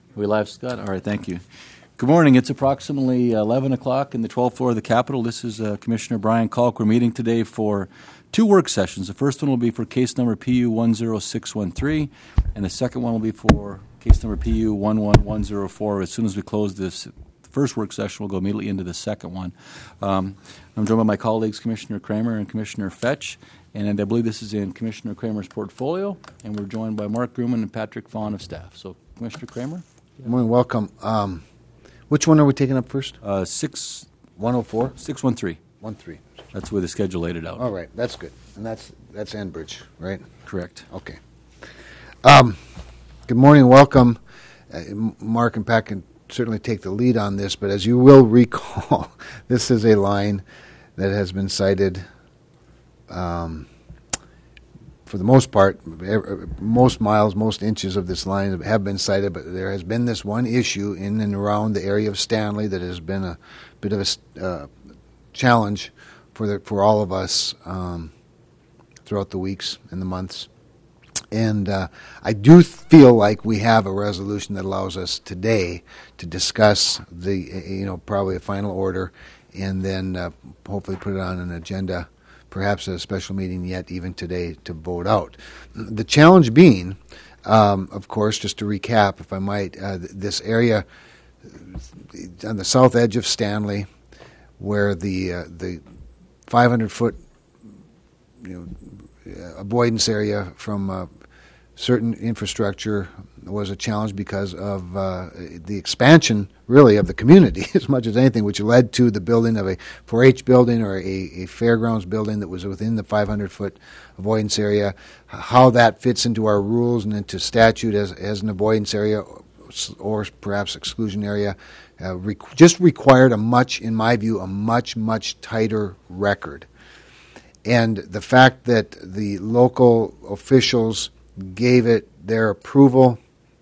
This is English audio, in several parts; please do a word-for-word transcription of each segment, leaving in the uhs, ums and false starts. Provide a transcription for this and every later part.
We live, Scott? All right, thank you. Good morning. It's approximately eleven o'clock in the twelfth floor of the Capitol. This is uh, Commissioner Brian Kalk. We're meeting today for two work sessions. The first one will be for case number P U one zero six one three, and the second one will be for case number P U one one one zero four. As soon as we close this first work session, we'll go immediately into the second one. Um, I'm joined by my colleagues, Commissioner Kramer and Commissioner Fetch, and I believe this is in Commissioner Kramer's portfolio, and we're joined by Mark Grumman and Patrick Vaughn of staff. So, Commissioner Kramer? Good morning, welcome. Um, which one are we taking up first? Uh, six, one oh four? six one three. one three. That's where the schedule laid it out. All right, that's good. And that's that's Enbridge, right? Correct. Okay. Um, good morning, welcome. Uh, Mark and Pat can certainly take the lead on this, but as you will recall, this is a line that has been cited um, for the most part, most miles, most inches of this line have been cited, but there has been this one issue in and around the area of Stanley that has been a bit of a uh, challenge for the, for all of us um, throughout the weeks and the months. And uh, I do feel like we have a resolution that allows us today to discuss the, you know, probably a final order, and then uh, hopefully put it on an agenda, perhaps a special meeting yet even today to vote out. The challenge being, um, of course, just to recap, if I might, uh, th- this area on the south edge of Stanley, where the uh, the five hundred foot you know, avoidance area from uh, certain infrastructure was a challenge because of uh, the expansion, really, of the community as much as anything, which led to the building of a four H building or a, a fairgrounds building that was within the five hundred foot avoidance area. How that fits into our rules and into statute as, as an avoidance area or perhaps exclusion area uh, requ- just required a much, in my view, a much, much tighter record. And the fact that the local officials gave it their approval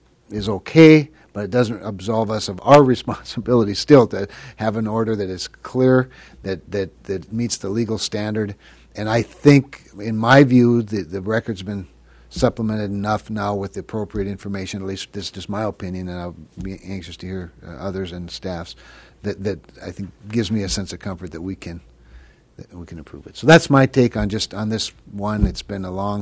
is okay, but it doesn't absolve us of our responsibility still to have an order that is clear, that that, that meets the legal standard. And I think, in my view, the, the record's been supplemented enough now with the appropriate information, at least this is just my opinion, and I'll be anxious to hear uh, others and staffs, that, that I think gives me a sense of comfort that we can that we can approve it. So that's my take on just on this one. It's been a long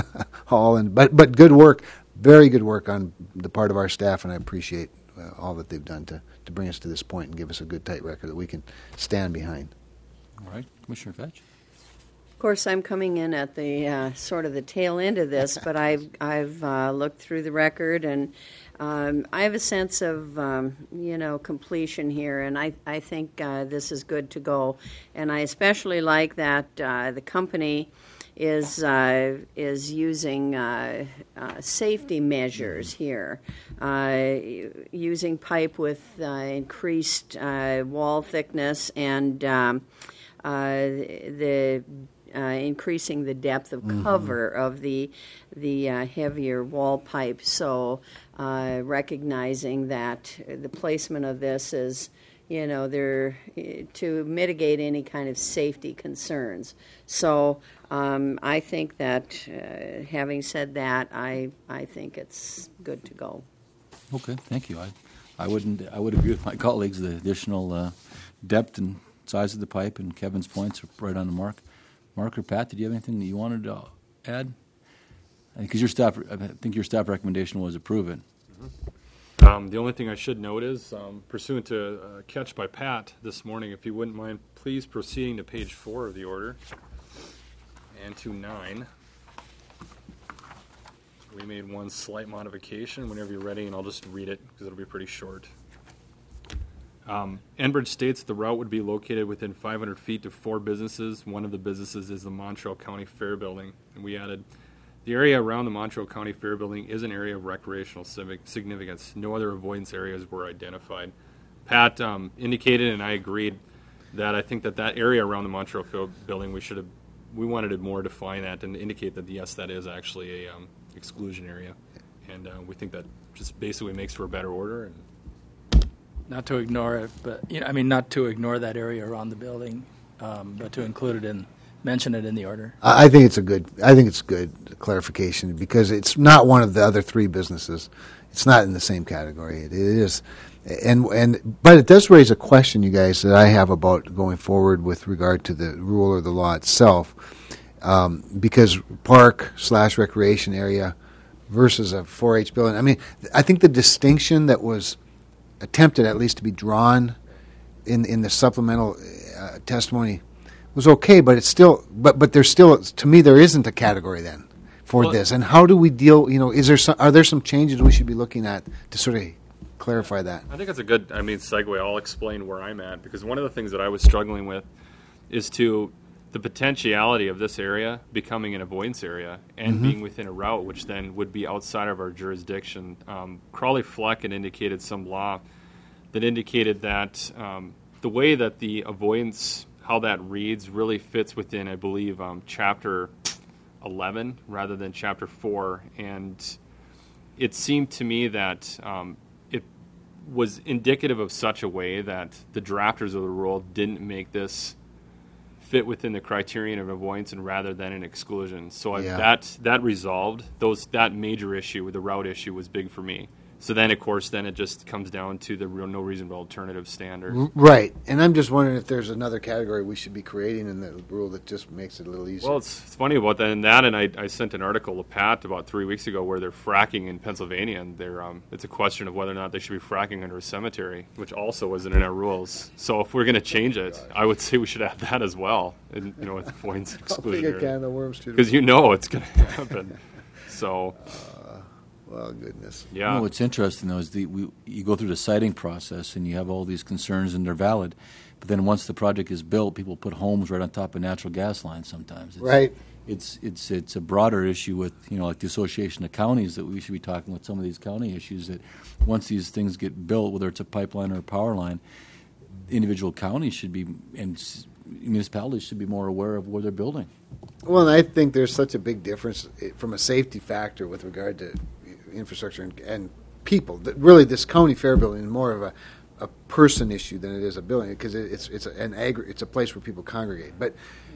haul, and but but good work, very good work on the part of our staff, and I appreciate uh, all that they've done to, to bring us to this point and give us a good tight record that we can stand behind. All right, Commissioner Fetch. Of course, I'm coming in at the uh, sort of the tail end of this, but I've I've uh, looked through the record, and um, I have a sense of um, you know completion here, and I I think uh, this is good to go, and I especially like that uh, the company is uh, is using uh, uh, safety measures here, uh, using pipe with uh, increased uh, wall thickness and um, uh, the Uh, increasing the depth of Mm-hmm. cover of the the uh, heavier wall pipe. So uh, recognizing that the placement of this is, you know, there to mitigate any kind of safety concerns. So um, I think that, uh, having said that, I I think it's good to go. Okay, thank you. I, I wouldn't. I would agree with my colleagues. The additional uh, depth and size of the pipe and Kevin's points are right on the mark. Mark or Pat, did you have anything that you wanted to add? Because your staff, I think your staff recommendation was approve it. Mm-hmm. Um, the only thing I should note is, um, pursuant to a catch by Pat this morning, if you wouldn't mind, please proceeding to page four of the order and to nine. We made one slight modification. Whenever you're ready, and I'll just read it because it'll be pretty short. Um, Enbridge states the route would be located within five hundred feet to four businesses. One of the businesses is the Montreal County Fair Building. And we added, the area around the Montreal County Fair Building is an area of recreational civic significance. No other avoidance areas were identified. Pat um, indicated, and I agreed, that I think that that area around the Montreal Fair Building, we should have, we wanted to more define that and indicate that, yes, that is actually a um, exclusion area. And uh, we think that just basically makes for a better order. And Not to ignore it, but you know, I mean, not to ignore that area around the building, um, but to include it in mention it in the order. I I think it's a good. I think it's good clarification because it's not one of the other three businesses. It's not in the same category. It is, and and but it does raise a question, you guys, that I have about going forward with regard to the rule or the law itself, um, because park slash recreation area versus a four H building. I mean, I think the distinction that was attempted, at least, to be drawn in in the supplemental uh, testimony was okay, but it's still, but but there's still, to me, there isn't a category then for Well, this. And how do we deal? You know, is there some, are there some changes we should be looking at to sort of clarify that? I think that's a good, I mean, segue. I'll explain where I'm at, because one of the things that I was struggling with is to the potentiality of this area becoming an avoidance area and Mm-hmm. being within a route, which then would be outside of our jurisdiction. Um, Crawley Fleck had indicated some law that indicated that um, the way that the avoidance, how that reads, really fits within, I believe, um, Chapter eleven rather than Chapter four. And it seemed to me that um, it was indicative of such a way that the drafters of the rule didn't make this fit within the criterion of avoidance and rather than an exclusion. So I- Yeah. that that resolved those that major issue with the route issue was big for me. So then, of course, then it just comes down to the real, no reasonable alternative standard. Right. And I'm just wondering if there's another category we should be creating in the rule that just makes it a little easier. Well, it's, it's funny about that and that, and I, I sent an article to Pat about three weeks ago where they're fracking in Pennsylvania, and they're um, it's a question of whether or not they should be fracking under a cemetery, which also wasn't in our rules. So if we're going to change it, I would say we should add that as well, and you know, with the points How big a exclusion, can of worms to because you know it's going to happen. So Well, goodness. yeah, No, what's interesting, though, is the, we, you go through the siting process and you have all these concerns and they're valid. But then once the project is built, people put homes right on top of natural gas lines sometimes. It's, Right. It's, it's, it's a broader issue with, you know, like the Association of Counties, that we should be talking with some of these county issues, that once these things get built, whether it's a pipeline or a power line, individual counties should be, and s- municipalities should be more aware of where they're building. Well, and I think there's such a big difference eh, from a safety factor with regard to infrastructure and, and people. That really, this county fair building is more of a, a person issue than it is a building, because it, it's it's an agri- it's a place where people congregate. But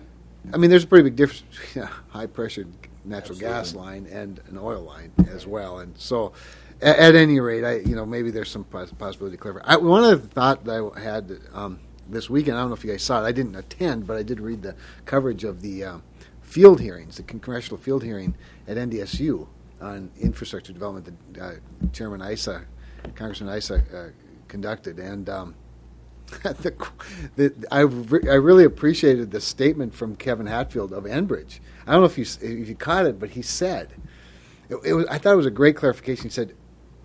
I mean, there's a pretty big difference between a high pressured natural gas line and an oil line as well. And so, at, at any rate, I you know maybe there's some poss- possibility to clarify. I, one other thought that I had um, this weekend, I don't know if you guys saw it. I didn't attend, but I did read the coverage of the um, field hearings, the congressional field hearing at N D S U on infrastructure development that uh, Chairman Issa, Congressman Issa, uh, conducted, and um, the, the, I, re- I really appreciated the statement from Kevin Hatfield of Enbridge. I don't know if you s- if you caught it, but he said, it, it was, I thought it was a great clarification. He said,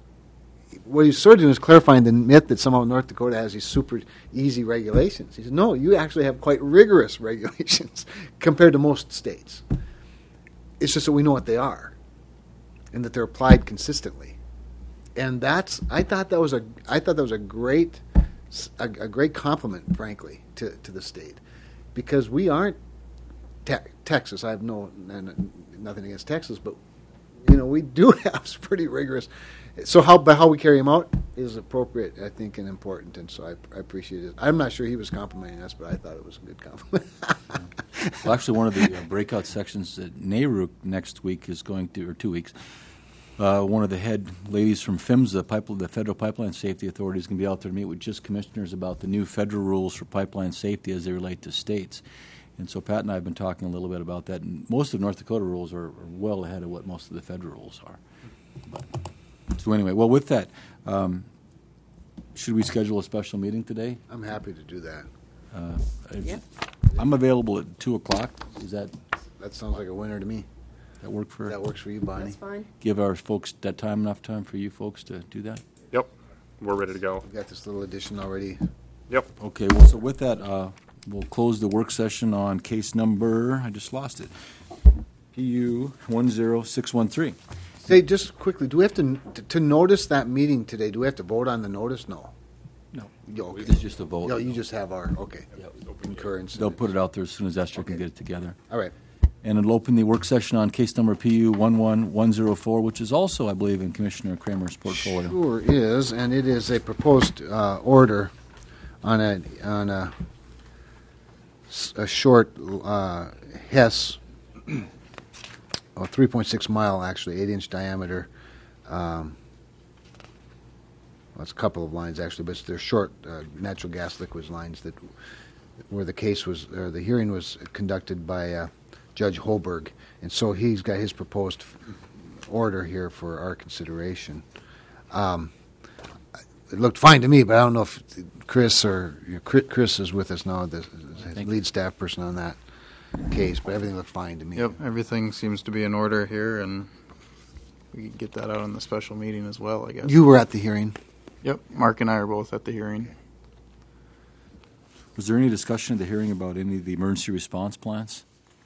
what he was sort of doing is clarifying the myth that somehow North Dakota has these super easy regulations. He said, no, you actually have quite rigorous regulations compared to most states. It's just that we know what they are, and that they're applied consistently. And that's, I thought that was a, I thought that was a great, a, a great compliment, frankly, to, to the state, because we aren't te- Texas. I have no, n- nothing against Texas, but you know, we do have some pretty rigorous. So how, but how we carry them out is appropriate, I think, and important, and so I, I appreciate it. I'm not sure he was complimenting us, but I thought it was a good compliment. Well, actually, one of the uh, breakout sections at NARUC next week is going to, or two weeks, uh, one of the head ladies from PHMSA, Pipe, the Federal Pipeline Safety Authority, is going to be out there to meet with just commissioners about the new federal rules for pipeline safety as they relate to states. And so Pat and I have been talking a little bit about that. And most of North Dakota rules are, are well ahead of what most of the federal rules are. But, so anyway, well, with that, um, should we schedule a special meeting today? I'm happy to do that. Uh, if- Yeah. I'm available at two o'clock. Does that, That sounds like a winner to me. that work for? That works for you, Bonnie. That's fine. Give our folks that time, enough time for you folks to do that? yep, we're ready to go. We've got this little addition already. Yep. Okay, well, so with that, uh, we'll close the work session on case number, I just lost it, P U one zero six one three. Hey, just quickly, do we have to, to, to notice that meeting today, do we have to vote on the notice? No. No. You- Okay. It's just a vote. No, you just have our, okay, concurrence. They'll put it out there as soon as Esther can Okay. get it together. All right. And it'll open the work session on case number P U one one one zero four, which is also, I believe, in Commissioner Kramer's portfolio. Sure is, and it is a proposed uh, order on a, on a s- a short uh, Hess, oh, three point six mile actually, eight inch diameter. Um, well, it's a couple of lines actually, but they're short uh, natural gas liquids lines that where the case was, or the hearing was conducted by uh, Judge Holberg, and so he's got his proposed order here for our consideration. Um, it looked fine to me, but I don't know if Chris or you know, Chris Chris is with us now, the lead staff person on that case, but everything looked fine to me. Yep, everything seems to be in order here, and we can get that out on the special meeting as well, I guess. You were at the hearing. Yep, Mark and I are both at the hearing. Was there any discussion at the hearing about any of the emergency response plans?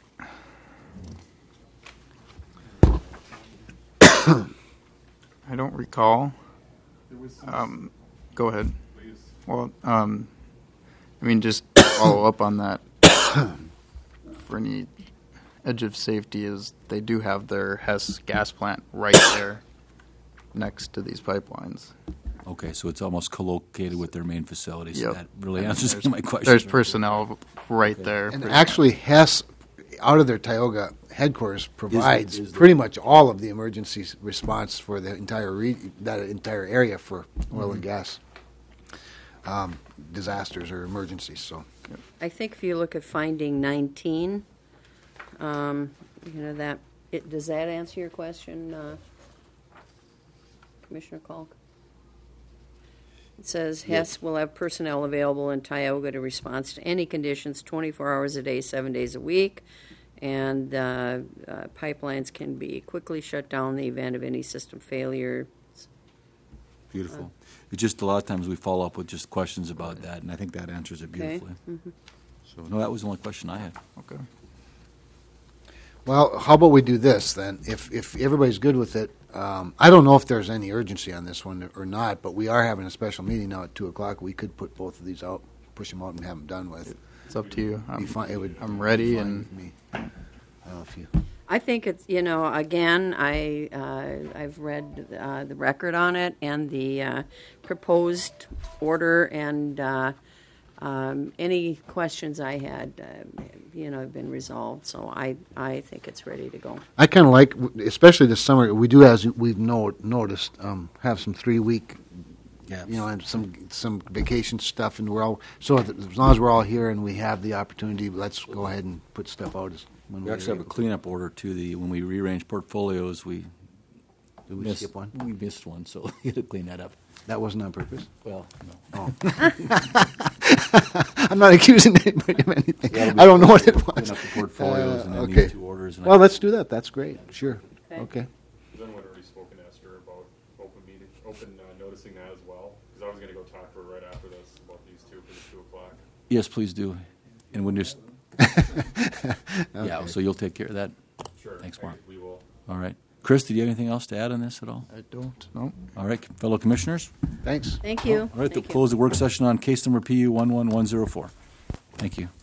I don't recall. Um, go ahead. Well, um, I mean, just to follow up on that. For any edge of safety is they do have their Hess gas plant right there next to these pipelines. Okay, so it's almost co-located with their main facility, so Yep. that really And answers there's- my question. There's personnel right there. And pretty actually, Hess, out of their Tioga headquarters, provides is the- pretty much all of the emergency s- response for the entire re- that entire area for oil and gas um, disasters or emergencies. So, I think if you look at finding nineteen, um, you know, that, it, does that answer your question, uh, Commissioner Kalk? It says Hess will have personnel available in Tioga to respond to any conditions twenty-four hours a day, seven days a week, and uh, uh, pipelines can be quickly shut down in the event of any system failure. Beautiful. It's just a lot of times we follow up with just questions about that, and I think that answers it Okay. beautifully. So, no, that was the only question I had. Okay. well, how about we do this then? If if everybody's good with it, um, I don't know if there's any urgency on this one or not, but we are having a special meeting now at two o'clock. We could put both of these out, push them out, and have them done with. It's up to you. Be I'm, fine. It would I'm be ready, fine and with me. I don't know if you. I think it's, you know, again, I, uh, I've read uh, the record on it and the uh, proposed order, and uh, um, any questions I had, uh, you know, have been resolved. So I, I think it's ready to go. I kind of like, especially this summer, we do, as we've no, noticed, um, have some three-week, Gaps. you know, and some some vacation stuff, and we're all, so that as long as we're all here and we have the opportunity, let's go ahead and put stuff out as when We we're actually have a able to. cleanup order to the, when we rearrange portfamilios, we Did we missed, skip one? we missed one, so we got to clean that up. That wasn't on purpose. Well, no. I'm not accusing anybody of anything. Yeah, I don't know what it Clean was. up the portfolios and then Uh, the okay. two orders. and I- Well, let's do that. That's great. Sure. Okay. Okay. Has anyone already spoken to Esther about open meeting, open uh, noticing that as well? Because I was going to go talk to her right after this about these two for the two o'clock. Yes, please do. And when you're, s- yeah, Okay. so you'll take care of that. Sure. Thanks, I- Mark. We will. All right. Chris, did you have anything else to add on this at all? I don't know. All right, fellow commissioners? Thanks. Thank you. All right, Thank we'll you. close the work session on case number P U one one one zero four. Thank you.